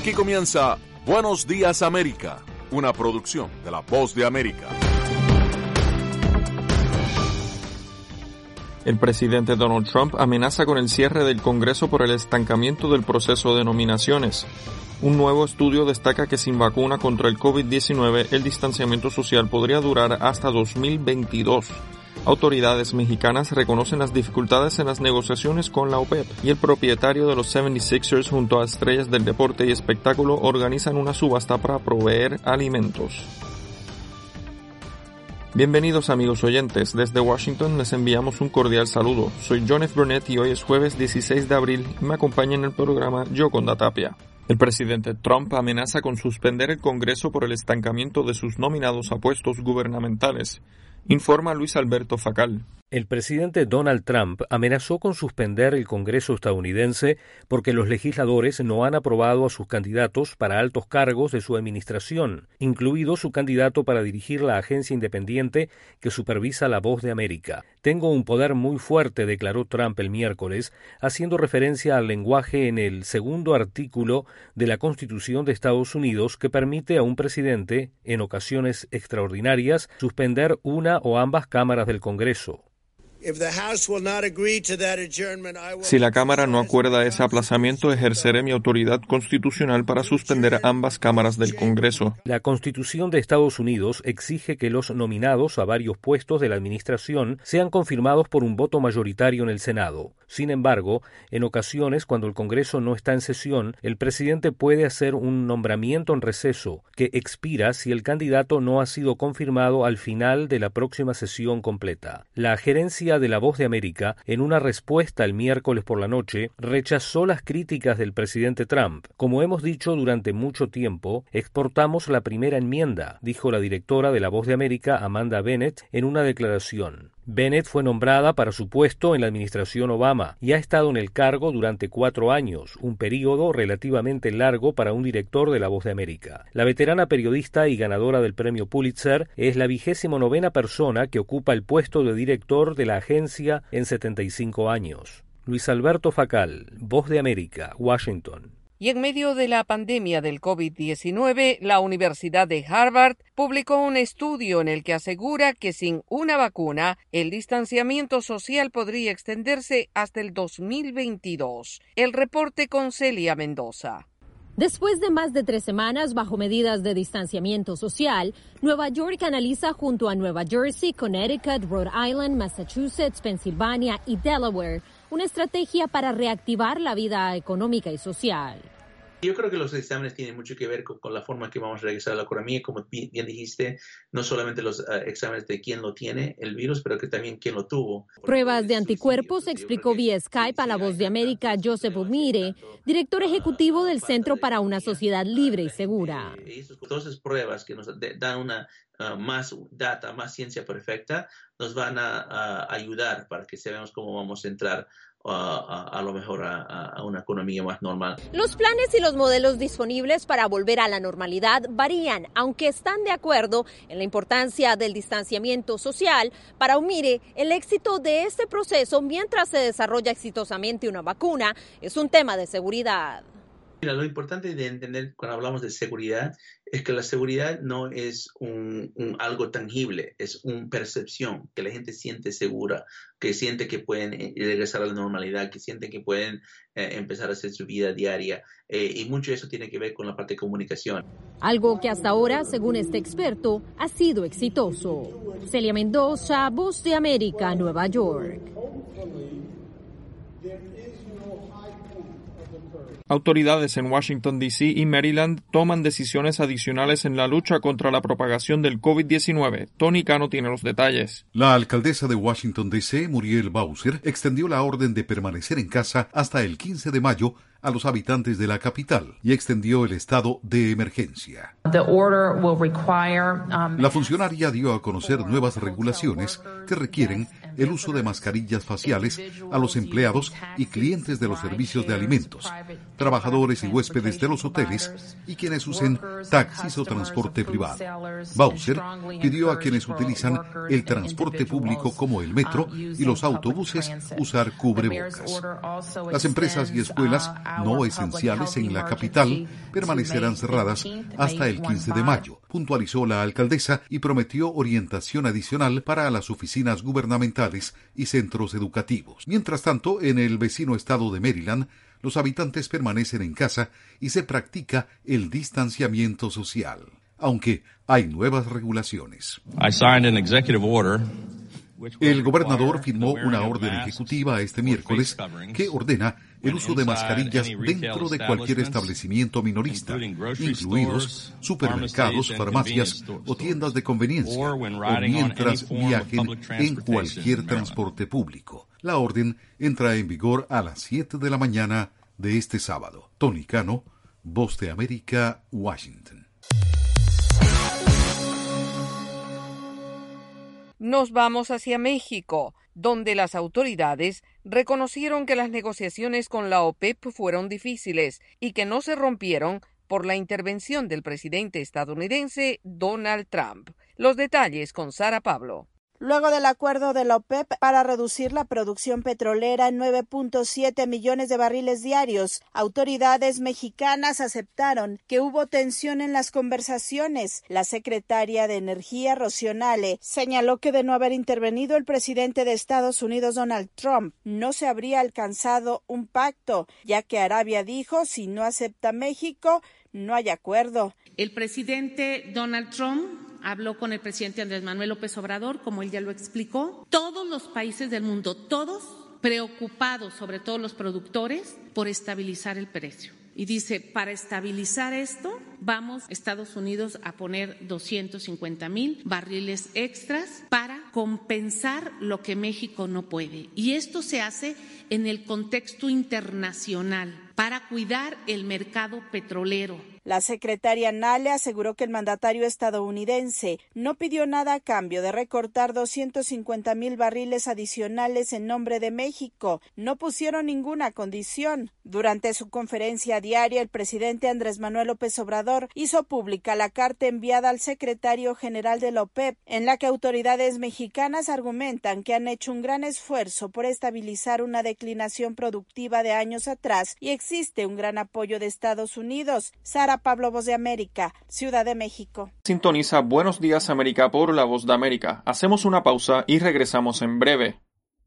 Aquí comienza Buenos Días América, una producción de La Voz de América. El presidente Donald Trump amenaza con el cierre del Congreso por el estancamiento del proceso de nominaciones. Un nuevo estudio destaca que sin vacuna contra el COVID-19, el distanciamiento social podría durar hasta 2022. Autoridades mexicanas reconocen las dificultades en las negociaciones con la OPEP y el propietario de los 76ers junto a estrellas del deporte y espectáculo organizan una subasta para proveer alimentos. Bienvenidos amigos oyentes, desde Washington les enviamos un cordial saludo. Soy John F. Burnett y hoy es jueves 16 de abril y me acompaña en el programa Yoconda Tapia. El presidente Trump amenaza con suspender el Congreso por el estancamiento de sus nominados a puestos gubernamentales. Informa Luis Alberto Facal. El presidente Donald Trump amenazó con suspender el Congreso estadounidense porque los legisladores no han aprobado a sus candidatos para altos cargos de su administración, incluido su candidato para dirigir la agencia independiente que supervisa La Voz de América. Tengo un poder muy fuerte, declaró Trump el miércoles, haciendo referencia al lenguaje en el segundo artículo de la Constitución de Estados Unidos que permite a un presidente, en ocasiones extraordinarias, suspender una o ambas cámaras del Congreso. Si la Cámara no acuerda ese aplazamiento, ejerceré mi autoridad constitucional para suspender ambas cámaras del Congreso. La Constitución de Estados Unidos exige que los nominados a varios puestos de la administración sean confirmados por un voto mayoritario en el Senado. Sin embargo, en ocasiones, cuando el Congreso no está en sesión, el presidente puede hacer un nombramiento en receso que expira si el candidato no ha sido confirmado al final de la próxima sesión completa. La gerencia de La Voz de América, en una respuesta el miércoles por la noche, rechazó las críticas del presidente Trump. Como hemos dicho durante mucho tiempo, exportamos la primera enmienda, dijo la directora de La Voz de América, Amanda Bennett, en una declaración. Bennett fue nombrada para su puesto en la administración Obama y ha estado en el cargo durante 4 años, un período relativamente largo para un director de La Voz de América. La veterana periodista y ganadora del premio Pulitzer es la 29ª persona que ocupa el puesto de director de la agencia en 75 años. Luis Alberto Facal, Voz de América, Washington. Y en medio de la pandemia del COVID-19, la Universidad de Harvard publicó un estudio en el que asegura que sin una vacuna, el distanciamiento social podría extenderse hasta el 2022. El reporte con Celia Mendoza. Después de más de 3 semanas bajo medidas de distanciamiento social, Nueva York analiza junto a Nueva Jersey, Connecticut, Rhode Island, Massachusetts, Pensilvania y Delaware una estrategia para reactivar la vida económica y social. Yo creo que los exámenes tienen mucho que ver con la forma que vamos a regresar a la economía. Como bien dijiste, no solamente los exámenes de quién lo tiene, el virus, pero que también quién lo tuvo. Pruebas de anticuerpos, explicó vía Skype a La Voz de América Joseph Umire, director ejecutivo del Centro para una Sociedad Libre y Segura. Todas esas pruebas que nos dan una más data, más ciencia perfecta, nos van a ayudar para que sepamos cómo vamos a entrar a lo mejor a una economía más normal. Los planes y los modelos disponibles para volver a la normalidad varían, aunque están de acuerdo en la importancia del distanciamiento social. Para Umire, el éxito de este proceso mientras se desarrolla exitosamente una vacuna es un tema de seguridad. Mira, lo importante de entender cuando hablamos de seguridad es que la seguridad no es algo tangible, es una percepción, que la gente siente segura, que siente que pueden regresar a la normalidad, que sienten que pueden empezar a hacer su vida diaria. Y mucho de eso tiene que ver con la parte de comunicación. Algo que hasta ahora, según este experto, ha sido exitoso. Celia Mendoza, Voz de América, Nueva York. Autoridades en Washington, D.C. y Maryland toman decisiones adicionales en la lucha contra la propagación del COVID-19. Tony Cano tiene los detalles. La alcaldesa de Washington, D.C., Muriel Bowser, extendió la orden de permanecer en casa hasta el 15 de mayo a los habitantes de la capital y extendió el estado de emergencia. La funcionaria dio a conocer nuevas regulaciones que requieren el uso de mascarillas faciales a los empleados y clientes de los servicios de alimentos, trabajadores y huéspedes de los hoteles y quienes usen taxis o transporte privado. Bowser pidió a quienes utilizan el transporte público como el metro y los autobuses usar cubrebocas. Las empresas y escuelas no esenciales en la capital permanecerán cerradas hasta el 15 de mayo, puntualizó la alcaldesa y prometió orientación adicional para las oficinas gubernamentales y centros educativos. Mientras tanto, en el vecino estado de Maryland, los habitantes permanecen en casa y se practica el distanciamiento social, aunque hay nuevas regulaciones. El gobernador firmó una orden ejecutiva este miércoles que ordena el uso de mascarillas dentro de cualquier establecimiento minorista, incluidos supermercados, farmacias o tiendas de conveniencia, o mientras viajen en cualquier transporte público. La orden entra en vigor a las 7 de la mañana de este sábado. Tony Cano, Voz de América, Washington. Nos vamos hacia México, donde las autoridades reconocieron que las negociaciones con la OPEP fueron difíciles y que no se rompieron por la intervención del presidente estadounidense Donald Trump. Los detalles con Sara Pablo. Luego del acuerdo de la OPEP para reducir la producción petrolera en 9.7 millones de barriles diarios, autoridades mexicanas aceptaron que hubo tensión en las conversaciones. La secretaria de Energía, Rocío Nale, señaló que de no haber intervenido el presidente de Estados Unidos, Donald Trump, no se habría alcanzado un pacto, ya que Arabia dijo, si no acepta México, no hay acuerdo. El presidente Donald Trump habló con el presidente Andrés Manuel López Obrador, como él ya lo explicó. Todos los países del mundo, todos preocupados, sobre todo los productores, por estabilizar el precio. Y dice, para estabilizar esto, vamos Estados Unidos a poner 250,000 barriles extras para compensar lo que México no puede. Y esto se hace en el contexto internacional para cuidar el mercado petrolero. La secretaria Nale aseguró que el mandatario estadounidense no pidió nada a cambio de recortar 250,000 barriles adicionales en nombre de México. No pusieron ninguna condición. Durante su conferencia diaria, el presidente Andrés Manuel López Obrador hizo pública la carta enviada al secretario general de la OPEP, en la que autoridades mexicanas argumentan que han hecho un gran esfuerzo por estabilizar una declinación productiva de años atrás y existe un gran apoyo de Estados Unidos. Sara Pablo, Voz de América, Ciudad de México. Sintoniza Buenos Días América por La Voz de América. Hacemos una pausa y regresamos en breve.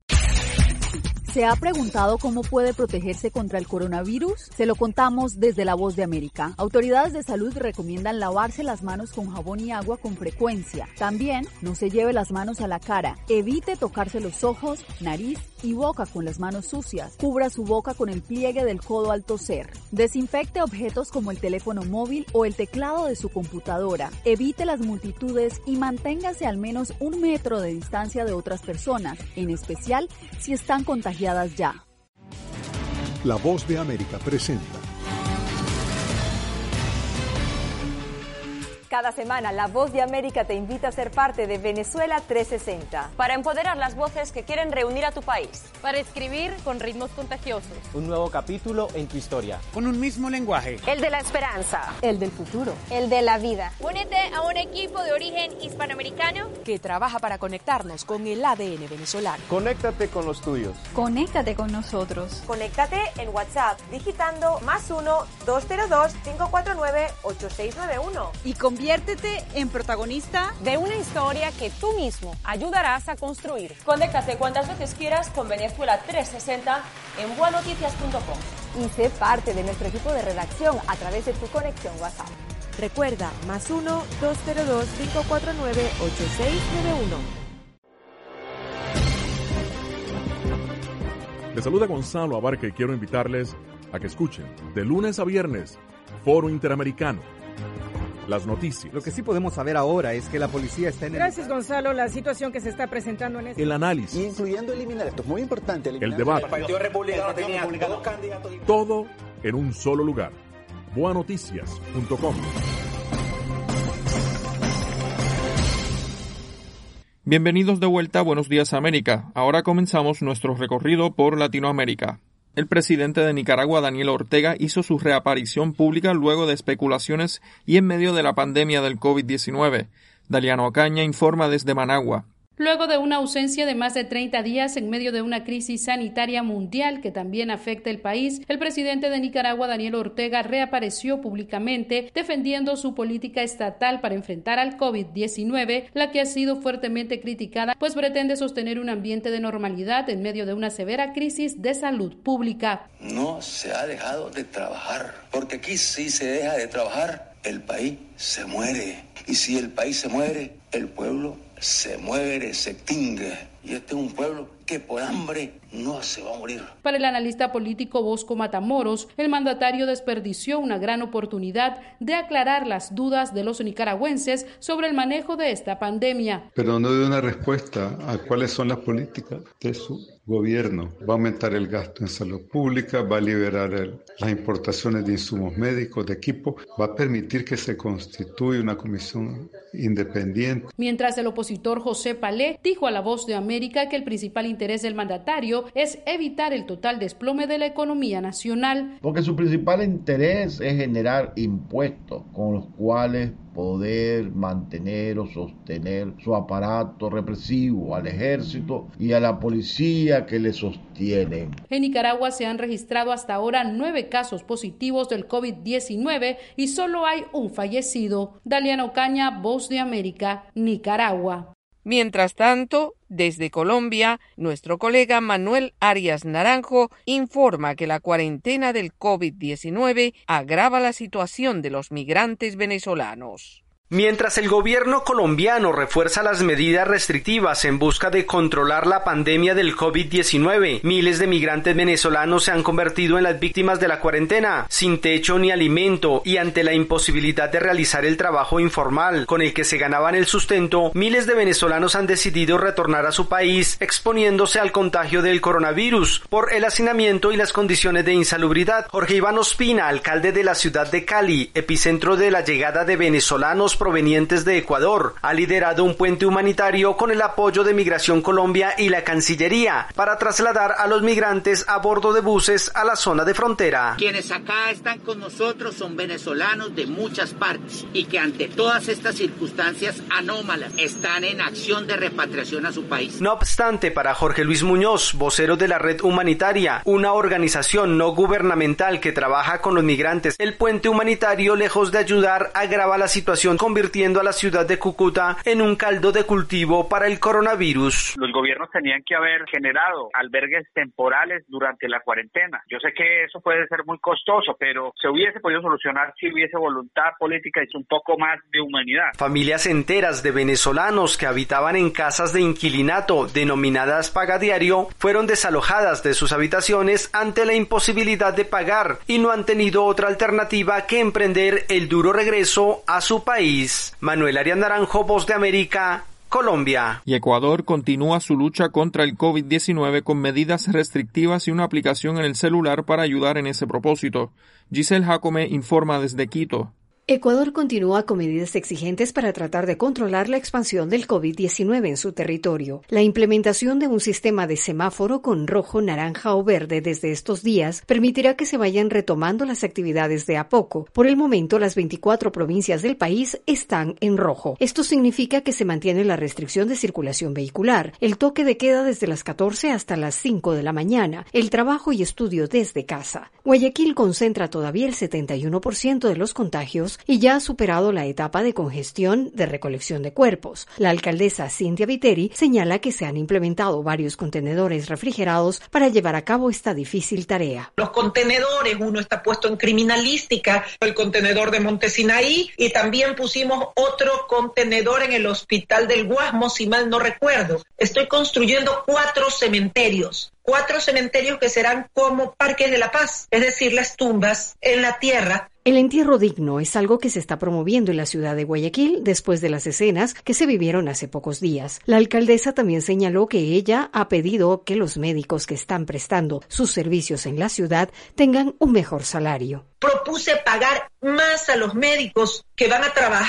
¿Se ha preguntado cómo puede protegerse contra el coronavirus? Se lo contamos desde La Voz de América. Autoridades de salud recomiendan lavarse las manos con jabón y agua con frecuencia. También no se lleve las manos a la cara. Evite tocarse los ojos, nariz y boca con las manos sucias. Cubra su boca con el pliegue del codo al toser. Desinfecte objetos como el teléfono móvil o el teclado de su computadora. Evite las multitudes y manténgase al menos 1 metro de distancia de otras personas, en especial si están contagiadas ya. La Voz de América presenta. Cada semana, La Voz de América te invita a ser parte de Venezuela 360. Para empoderar las voces que quieren reunir a tu país. Para escribir con ritmos contagiosos. Un nuevo capítulo en tu historia. Con un mismo lenguaje. El de la esperanza. El del futuro. El de la vida. Únete a un equipo de origen hispanoamericano que trabaja para conectarnos con el ADN venezolano. Conéctate con los tuyos. Conéctate con nosotros. Conéctate en WhatsApp digitando +1 202 549 8691. Y conviértete en protagonista de una historia que tú mismo ayudarás a construir. Conéctate cuantas veces quieras con Venezuela 360 en buenoticias.com. Y sé parte de nuestro equipo de redacción a través de tu conexión WhatsApp. Recuerda, +1 202 549 8691. Les saluda Gonzalo Abarca y quiero invitarles a que escuchen de lunes a viernes Foro Interamericano. Las noticias. Lo que sí podemos saber ahora es que la policía está en Gracias, Gonzalo. La situación que se está presentando en este... El análisis. Incluyendo eliminar, esto es muy importante. El debate. El Partido Republicano tenía dos candidatos. Todo en un solo lugar. Buenoticias.com. Bienvenidos de vuelta a Buenos Días América. Ahora comenzamos nuestro recorrido por Latinoamérica. El presidente de Nicaragua, Daniel Ortega, hizo su reaparición pública luego de especulaciones y en medio de la pandemia del COVID-19. Daliana Ocaña informa desde Managua. Luego de una ausencia de más de 30 días en medio de una crisis sanitaria mundial que también afecta el país, el presidente de Nicaragua, Daniel Ortega, reapareció públicamente defendiendo su política estatal para enfrentar al COVID-19, la que ha sido fuertemente criticada, pues pretende sostener un ambiente de normalidad en medio de una severa crisis de salud pública. No se ha dejado de trabajar, porque aquí sí se deja de trabajar, el país se muere. Y si el país se muere, el pueblo se muere, se extingue. Y este es un pueblo que por hambre no se va a morir. Para el analista político Bosco Matamoros, el mandatario desperdició una gran oportunidad de aclarar las dudas de los nicaragüenses sobre el manejo de esta pandemia. Pero no dio una respuesta a cuáles son las políticas de su gobierno. Va a aumentar el gasto en salud pública, va a liberar las importaciones de insumos médicos, de equipo, va a permitir que se constituya una comisión independiente. Mientras el opositor José Palé dijo a La Voz de América que el principal interés del mandatario es evitar el total desplome de la economía nacional. Porque su principal interés es generar impuestos con los cuales poder mantener o sostener su aparato represivo, al ejército y a la policía que le sostienen. En Nicaragua se han registrado hasta ahora 9 casos positivos del COVID-19 y solo hay un fallecido. Daliana Ocaña, Voz de América, Nicaragua. Mientras tanto, desde Colombia, nuestro colega Manuel Arias Naranjo informa que la cuarentena del COVID-19 agrava la situación de los migrantes venezolanos. Mientras el gobierno colombiano refuerza las medidas restrictivas en busca de controlar la pandemia del COVID-19, miles de migrantes venezolanos se han convertido en las víctimas de la cuarentena, sin techo ni alimento y ante la imposibilidad de realizar el trabajo informal con el que se ganaban el sustento, miles de venezolanos han decidido retornar a su país exponiéndose al contagio del coronavirus por el hacinamiento y las condiciones de insalubridad. Jorge Iván Ospina, alcalde de la ciudad de Cali, epicentro de la llegada de venezolanos provenientes de Ecuador, ha liderado un puente humanitario con el apoyo de Migración Colombia y la Cancillería para trasladar a los migrantes a bordo de buses a la zona de frontera. Quienes acá están con nosotros son venezolanos de muchas partes y que ante todas estas circunstancias anómalas están en acción de repatriación a su país. No obstante, para Jorge Luis Muñoz, vocero de la Red Humanitaria, una organización no gubernamental que trabaja con los migrantes, el puente humanitario, lejos de ayudar, agrava la situación, convirtiendo a la ciudad de Cúcuta en un caldo de cultivo para el coronavirus. Los gobiernos tenían que haber generado albergues temporales durante la cuarentena. Yo sé que eso puede ser muy costoso, pero se hubiese podido solucionar si hubiese voluntad política y un poco más de humanidad. Familias enteras de venezolanos que habitaban en casas de inquilinato denominadas pagadiario fueron desalojadas de sus habitaciones ante la imposibilidad de pagar y no han tenido otra alternativa que emprender el duro regreso a su país. Manuel Arias Naranjo, Voz de América, Colombia. Y Ecuador continúa su lucha contra el COVID-19 con medidas restrictivas y una aplicación en el celular para ayudar en ese propósito. Giselle Jacome informa desde Quito. Ecuador continúa con medidas exigentes para tratar de controlar la expansión del COVID-19 en su territorio. La implementación de un sistema de semáforo con rojo, naranja o verde desde estos días permitirá que se vayan retomando las actividades de a poco. Por el momento, las 24 provincias del país están en rojo. Esto significa que se mantiene la restricción de circulación vehicular, el toque de queda desde las 14 hasta las 5 de la mañana, el trabajo y estudio desde casa. Guayaquil concentra todavía el 71% de los contagios y ya ha superado la etapa de congestión de recolección de cuerpos. La alcaldesa Cintia Viteri señala que se han implementado varios contenedores refrigerados para llevar a cabo esta difícil tarea. Los contenedores, uno está puesto en criminalística, el contenedor de Montesinaí, y también pusimos otro contenedor en el Hospital del Guasmo, si mal no recuerdo. Estoy construyendo 4 cementerios. 4 cementerios que serán como parques de la paz, es decir, las tumbas en la tierra. El entierro digno es algo que se está promoviendo en la ciudad de Guayaquil después de las escenas que se vivieron hace pocos días. La alcaldesa también señaló que ella ha pedido que los médicos que están prestando sus servicios en la ciudad tengan un mejor salario. Propuse pagar más a los médicos que van a trabajar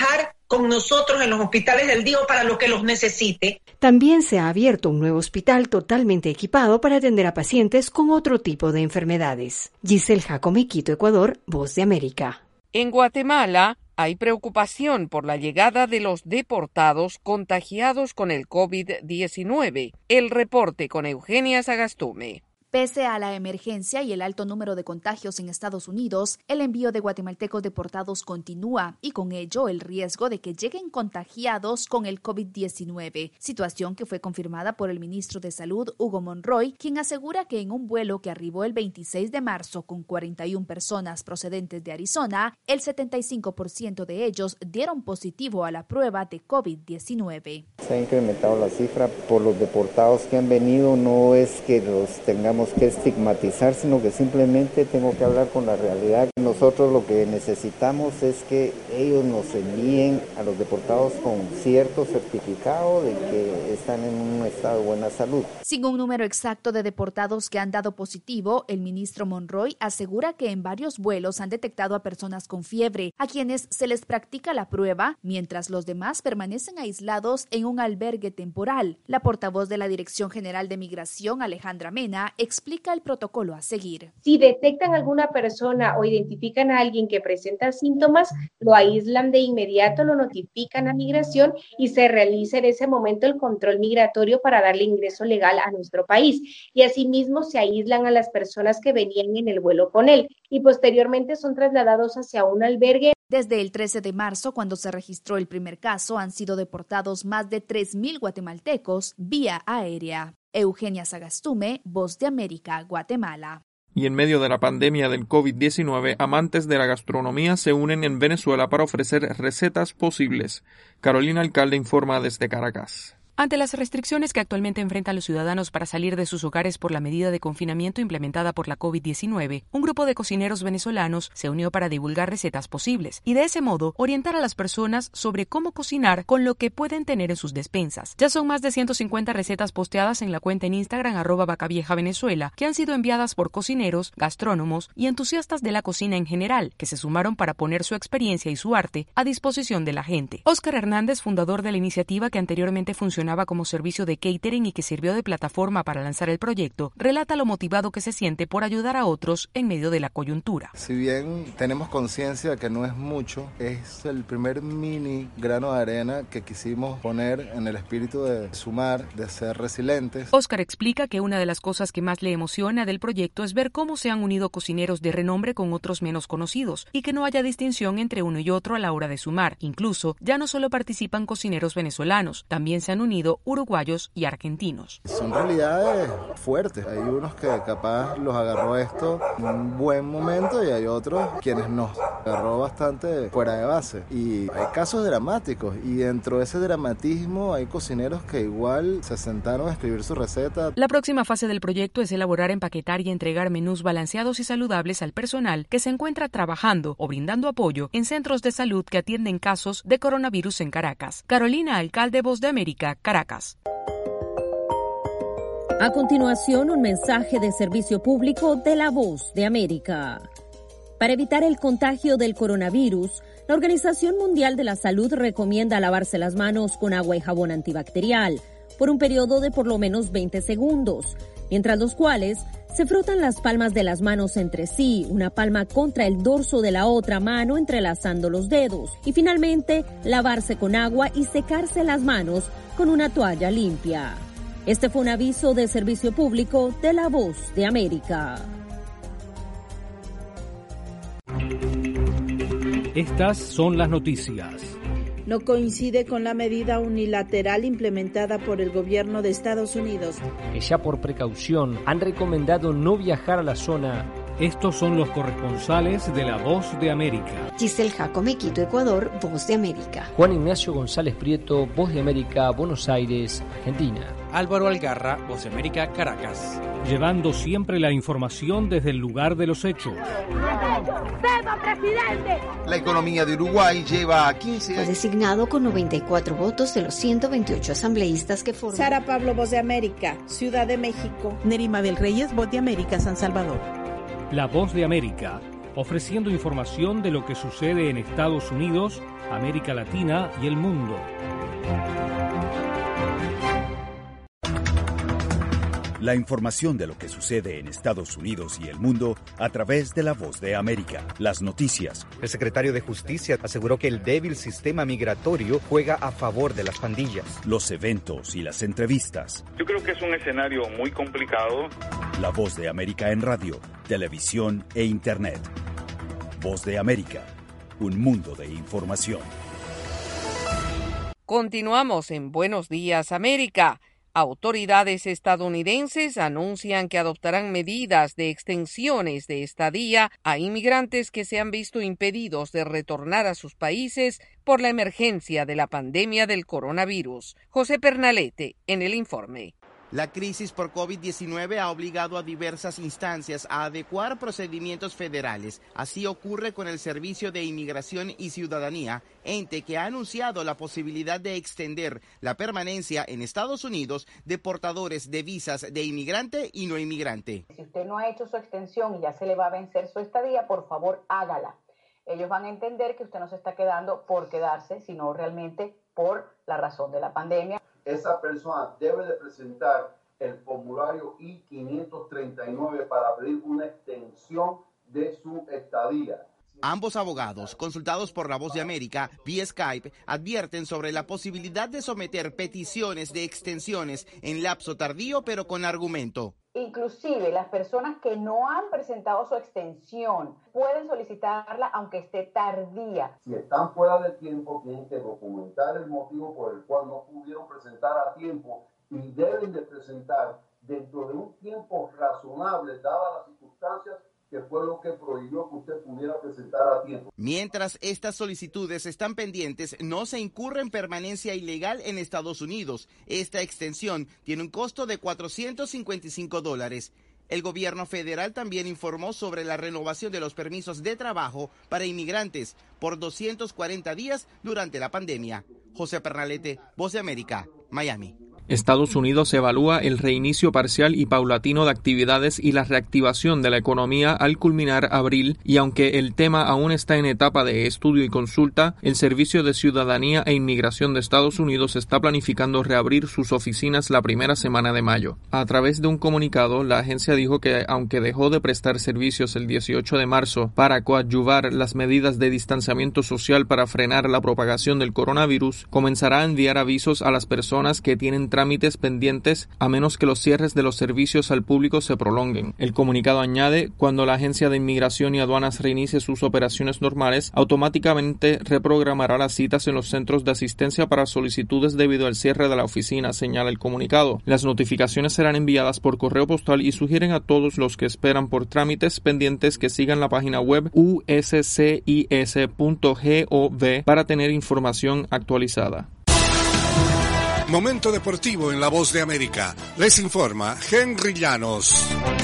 con nosotros en los hospitales del día o para lo que los necesite. También se ha abierto un nuevo hospital totalmente equipado para atender a pacientes con otro tipo de enfermedades. Giselle Jacome, Quito, Ecuador, Voz de América. En Guatemala hay preocupación por la llegada de los deportados contagiados con el COVID-19. El reporte con Eugenia Sagastume. Pese a la emergencia y el alto número de contagios en Estados Unidos, el envío de guatemaltecos deportados continúa y con ello el riesgo de que lleguen contagiados con el COVID-19, situación que fue confirmada por el ministro de Salud, Hugo Monroy, quien asegura que en un vuelo que arribó el 26 de marzo con 41 personas procedentes de Arizona, el 75% de ellos dieron positivo a la prueba de COVID-19. Se ha incrementado la cifra por los deportados que han venido, no es que los tengamos que estigmatizar, sino que simplemente tengo que hablar con la realidad. Nosotros lo que necesitamos es que ellos nos envíen a los deportados con cierto certificado de que están en un estado de buena salud. Sin un número exacto de deportados que han dado positivo, el ministro Monroy asegura que en varios vuelos han detectado a personas con fiebre, a quienes se les practica la prueba, mientras los demás permanecen aislados en un albergue temporal. La portavoz de la Dirección General de Migración, Alejandra Mena, explica el protocolo a seguir. Si detectan alguna persona o identifican a alguien que presenta síntomas, lo aíslan de inmediato, lo notifican a migración y se realiza en ese momento el control migratorio para darle ingreso legal a nuestro país. Y asimismo se aíslan a las personas que venían en el vuelo con él y posteriormente son trasladados hacia un albergue. Desde el 13 de marzo, cuando se registró el primer caso, han sido deportados más de 3,000 guatemaltecos vía aérea. Eugenia Sagastume, Voz de América, Guatemala. Y en medio de la pandemia del COVID-19, amantes de la gastronomía se unen en Venezuela para ofrecer recetas posibles. Carolina Alcalde informa desde Caracas. Ante las restricciones que actualmente enfrentan los ciudadanos para salir de sus hogares por la medida de confinamiento implementada por la COVID-19, un grupo de cocineros venezolanos se unió para divulgar recetas posibles y de ese modo orientar a las personas sobre cómo cocinar con lo que pueden tener en sus despensas. Ya son más de 150 recetas posteadas en la cuenta en Instagram @vacaviejavenezuela que han sido enviadas por cocineros, gastrónomos y entusiastas de la cocina en general, que se sumaron para poner su experiencia y su arte a disposición de la gente. Óscar Hernández, fundador de la iniciativa que anteriormente funcionaba como servicio de catering y que sirvió de plataforma para lanzar el proyecto, relata lo motivado que se siente por ayudar a otros en medio de la coyuntura. Si bien tenemos conciencia que no es mucho, es el primer mini grano de arena que quisimos poner en el espíritu de sumar, de ser resilientes. Óscar explica que una de las cosas que más le emociona del proyecto es ver cómo se han unido cocineros de renombre con otros menos conocidos y que no haya distinción entre uno y otro a la hora de sumar. Incluso, ya no solo participan cocineros venezolanos, también se han unido uruguayos y argentinos. Son realidades fuertes. Hay unos que capaz los agarró esto en un buen momento y hay otros quienes nos agarró bastante fuera de base. Y hay casos dramáticos y dentro de ese dramatismo hay cocineros que igual se sentaron a escribir su receta. La próxima fase del proyecto es elaborar, empaquetar y entregar menús balanceados y saludables al personal que se encuentra trabajando o brindando apoyo en centros de salud que atienden casos de coronavirus en Caracas. Carolina Alcalde, Voz de América, Caracas. A continuación, un mensaje de servicio público de la Voz de América. Para evitar el contagio del coronavirus, la Organización Mundial de la Salud recomienda lavarse las manos con agua y jabón antibacterial por un periodo de por lo menos 20 segundos, mientras los cuales se frotan las palmas de las manos entre sí, una palma contra el dorso de la otra mano entrelazando los dedos, y finalmente lavarse con agua y secarse las manos con una toalla limpia. Este fue un aviso de servicio público de la Voz de América. Estas son las noticias. No coincide con la medida unilateral implementada por el gobierno de Estados Unidos, que ya por precaución han recomendado no viajar a la zona. Estos son los corresponsales de La Voz de América. Giselle Jacome, Quito, Ecuador, Voz de América. Juan Ignacio González Prieto, Voz de América, Buenos Aires, Argentina. Álvaro Algarra, Voz de América, Caracas. Llevando siempre la información desde el lugar de los hechos. La economía de Uruguay lleva a 15 años. Fue designado con 94 votos de los 128 asambleístas que forman. Sara Pablo, Voz de América, Ciudad de México. Nerima del Reyes, Voz de América, San Salvador. La Voz de América, ofreciendo información de lo que sucede en Estados Unidos, América Latina y el mundo. La información de lo que sucede en Estados Unidos y el mundo a través de La Voz de América. Las noticias. El secretario de Justicia aseguró que el débil sistema migratorio juega a favor de las pandillas. Los eventos y las entrevistas. Yo creo que es un escenario muy complicado. La Voz de América en radio, televisión e internet. Voz de América, un mundo de información. Continuamos en Buenos Días, América. Autoridades estadounidenses anuncian que adoptarán medidas de extensiones de estadía a inmigrantes que se han visto impedidos de retornar a sus países por la emergencia de la pandemia del coronavirus. José Pernalete, en el informe. La crisis por COVID-19 ha obligado a diversas instancias a adecuar procedimientos federales. Así ocurre con el Servicio de Inmigración y Ciudadanía, ente que ha anunciado la posibilidad de extender la permanencia en Estados Unidos de portadores de visas de inmigrante y no inmigrante. Si usted no ha hecho su extensión y ya se le va a vencer su estadía, por favor hágala. Ellos van a entender que usted no se está quedando por quedarse, sino realmente por la razón de la pandemia. Esa persona debe de presentar el formulario I-539 para pedir una extensión de su estadía. Ambos abogados, consultados por La Voz de América vía Skype, advierten sobre la posibilidad de someter peticiones de extensiones en lapso tardío, pero con argumento. Inclusive las personas que no han presentado su extensión pueden solicitarla aunque esté tardía. Si están fuera de tiempo, tienen que documentar el motivo por el cual no pudieron presentar a tiempo y deben de presentar dentro de un tiempo razonable, dadas las circunstancias, que fue lo que prohibió que usted pudiera presentar a tiempo. Mientras estas solicitudes están pendientes, no se incurre en permanencia ilegal en Estados Unidos. Esta extensión tiene un costo de $455. El gobierno federal también informó sobre la renovación de los permisos de trabajo para inmigrantes por 240 días durante la pandemia. José Pernalete, Voz de América, Miami. Estados Unidos evalúa el reinicio parcial y paulatino de actividades y la reactivación de la economía al culminar abril, y aunque el tema aún está en etapa de estudio y consulta, el Servicio de Ciudadanía e Inmigración de Estados Unidos está planificando reabrir sus oficinas la primera semana de mayo. A través de un comunicado, la agencia dijo que aunque dejó de prestar servicios el 18 de marzo para coadyuvar las medidas de distanciamiento social para frenar la propagación del coronavirus, comenzará a enviar avisos a las personas que tienen trámites pendientes a menos que los cierres de los servicios al público se prolonguen. El comunicado añade, cuando la Agencia de Inmigración y Aduanas reinicie sus operaciones normales, automáticamente reprogramará las citas en los centros de asistencia para solicitudes debido al cierre de la oficina, señala el comunicado. Las notificaciones serán enviadas por correo postal y sugieren a todos los que esperan por trámites pendientes que sigan la página web uscis.gov para tener información actualizada. Momento deportivo en La Voz de América. Les informa Henry Llanos.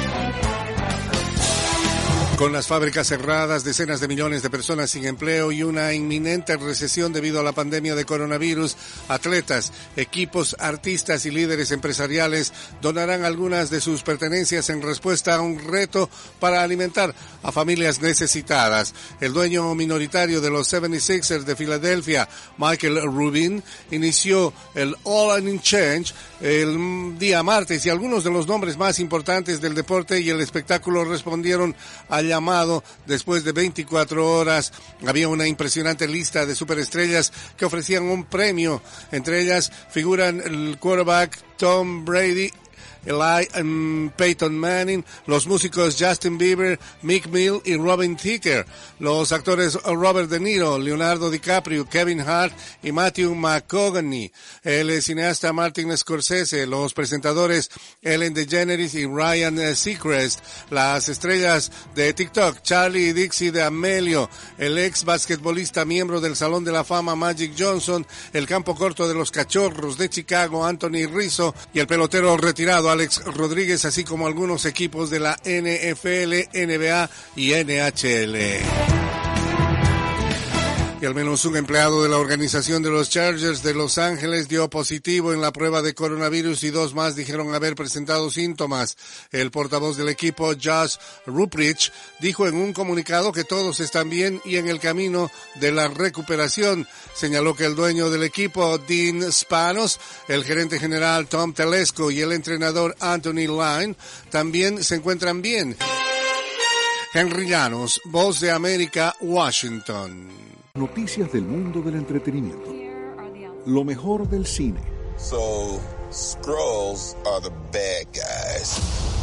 Con las fábricas cerradas, decenas de millones de personas sin empleo y una inminente recesión debido a la pandemia de coronavirus, atletas, equipos, artistas y líderes empresariales donarán algunas de sus pertenencias en respuesta a un reto para alimentar a familias necesitadas. El dueño minoritario de los 76ers de Filadelfia, Michael Rubin, inició el All in Change el día martes y algunos de los nombres más importantes del deporte y el espectáculo respondieron al llamado. Después de 24 horas había una impresionante lista de superestrellas que ofrecían un premio. Entre ellas figuran el quarterback Tom Brady, Eli Peyton Manning, los músicos Justin Bieber, Meek Mill y Robin Thicke, los actores Robert De Niro, Leonardo DiCaprio, Kevin Hart y Matthew McConaughey, el cineasta Martin Scorsese, los presentadores Ellen DeGeneres y Ryan Seacrest, las estrellas de TikTok Charlie y Dixie D'Amelio, el ex basquetbolista miembro del Salón de la Fama Magic Johnson, el campo corto de los Cachorros de Chicago Anthony Rizzo y el pelotero retirado Alex Rodríguez, así como algunos equipos de la NFL, NBA y NHL. Y al menos un empleado de la organización de los Chargers de Los Ángeles dio positivo en la prueba de coronavirus y 2 más dijeron haber presentado síntomas. El portavoz del equipo, Josh Ruprich, dijo en un comunicado que todos están bien y en el camino de la recuperación. Señaló que el dueño del equipo, Dean Spanos, el gerente general Tom Telesco y el entrenador Anthony Lynn también se encuentran bien. Henry Llanos, Voz de América, Washington. Noticias del mundo del entretenimiento. Lo mejor del cine. So, Skrulls are the bad guys.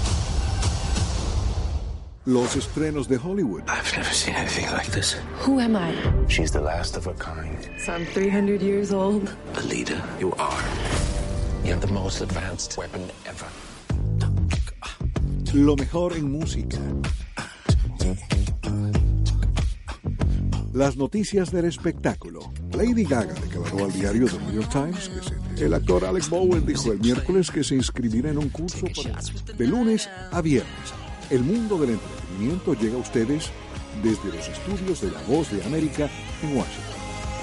Los estrenos de Hollywood. I've never seen anything like this. Who am I? She's the last of her kind. So I'm 300 years old. The leader you are. You have the most advanced weapon ever. Lo mejor en música. Las noticias del espectáculo. Lady Gaga declaró al diario The New York Times que el actor Alec Baldwin dijo el miércoles que se inscribirá en un curso de lunes a viernes. El mundo del entretenimiento llega a ustedes desde los estudios de La Voz de América en Washington.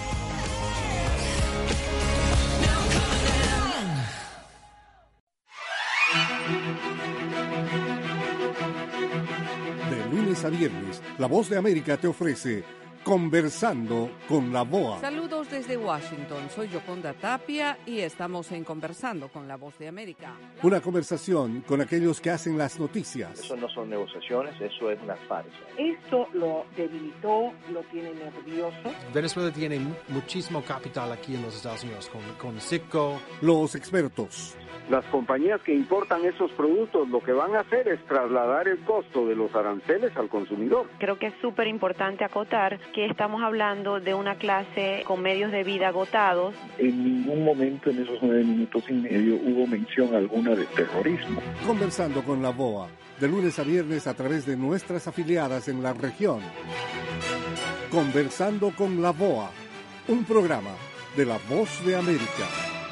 De lunes a viernes, La Voz de América te ofrece Conversando con la BOA. Saludos desde Washington, soy Yoconda Tapia y estamos en Conversando con la Voz de América. Una conversación con aquellos que hacen las noticias. Eso no son negociaciones, eso es una farsa. Esto lo debilitó, lo tiene nervioso. Venezuela tiene muchísimo capital aquí en los Estados Unidos, con Citgo. Los expertos. Las compañías que importan esos productos lo que van a hacer es trasladar el costo de los aranceles al consumidor. Creo que es súper importante acotar que estamos hablando de una clase con medios de vida agotados. En ningún momento en esos 9 minutos y medio hubo mención alguna de terrorismo. Conversando con la BOA, de lunes a viernes a través de nuestras afiliadas en la región. Conversando con la BOA, un programa de La Voz de América.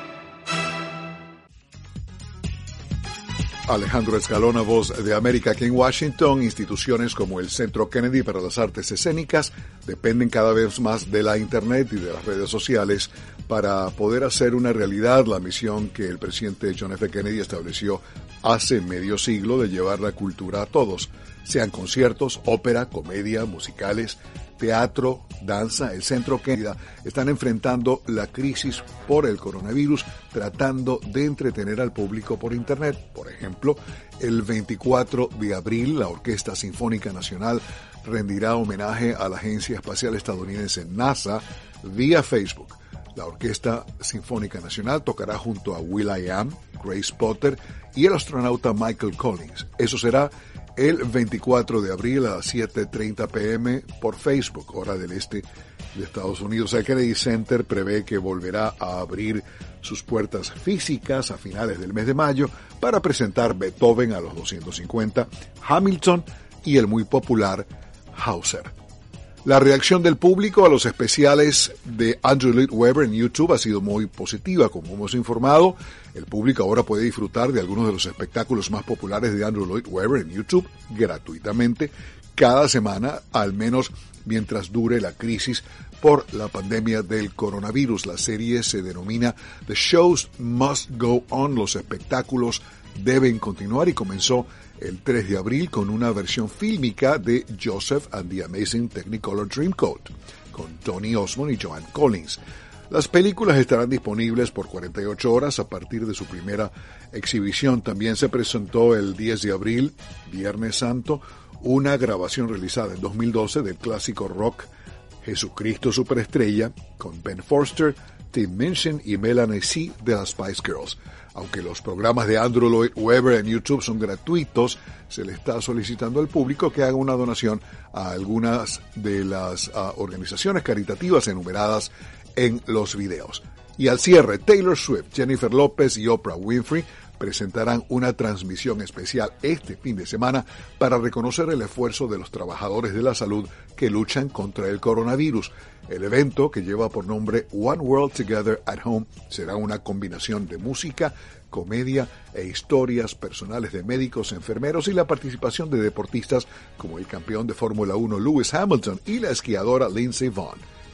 Alejandro Escalona, Voz de América, aquí en Washington. Instituciones como el Centro Kennedy para las Artes Escénicas dependen cada vez más de la Internet y de las redes sociales para poder hacer una realidad la misión que el presidente John F. Kennedy estableció hace medio siglo de llevar la cultura a todos, sean conciertos, ópera, comedia, musicales, teatro, danza. El Centro Kennedy están enfrentando la crisis por el coronavirus, tratando de entretener al público por Internet. Por ejemplo, el 24 de abril, la Orquesta Sinfónica Nacional rendirá homenaje a la Agencia Espacial Estadounidense NASA vía Facebook. La Orquesta Sinfónica Nacional tocará junto a will.i.am, Grace Potter y el astronauta Michael Collins. Eso será el 24 de abril a las 7:30 p.m. por Facebook, hora del este de Estados Unidos. El Kennedy Center prevé que volverá a abrir sus puertas físicas a finales del mes de mayo para presentar Beethoven a los 250, Hamilton y el muy popular Hauser. La reacción del público a los especiales de Andrew Lloyd Webber en YouTube ha sido muy positiva. Como hemos informado, el público ahora puede disfrutar de algunos de los espectáculos más populares de Andrew Lloyd Webber en YouTube gratuitamente cada semana, al menos mientras dure la crisis por la pandemia del coronavirus. La serie se denomina The Shows Must Go On, los espectáculos deben continuar, y comenzó el 3 de abril con una versión fílmica de Joseph and the Amazing Technicolor Dreamcoat, con Tony Osmond y Joan Collins. Las películas estarán disponibles por 48 horas a partir de su primera exhibición. También se presentó el 10 de abril, Viernes Santo, una grabación realizada en 2012 del clásico rock Jesucristo Superestrella, con Ben Forster, Tim Minchin y Melanie C. de las Spice Girls. Aunque los programas de Andrew Lloyd Webber en YouTube son gratuitos, se le está solicitando al público que haga una donación a algunas de las organizaciones caritativas enumeradas en los videos. Y al cierre, Taylor Swift, Jennifer López y Oprah Winfrey presentarán una transmisión especial este fin de semana para reconocer el esfuerzo de los trabajadores de la salud que luchan contra el coronavirus. El evento, que lleva por nombre One World Together at Home, será una combinación de música, comedia e historias personales de médicos, enfermeros y la participación de deportistas como el campeón de Fórmula 1 Lewis Hamilton y la esquiadora Lindsey Vonn.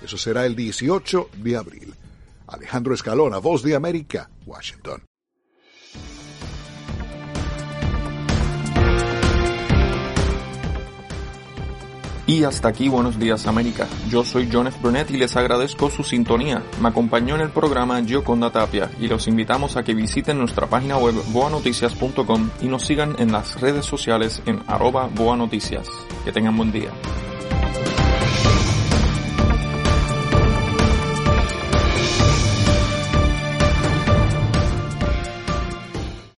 Eso será el 18 de abril. Alejandro Escalona, Voz de América, Washington. Y hasta aquí Buenos Días América. Yo soy John F. Burnett y les agradezco su sintonía. Me acompañó en el programa Gioconda Tapia y los invitamos a que visiten nuestra página web boanoticias.com y nos sigan en las redes sociales en @boanoticias. Que tengan buen día.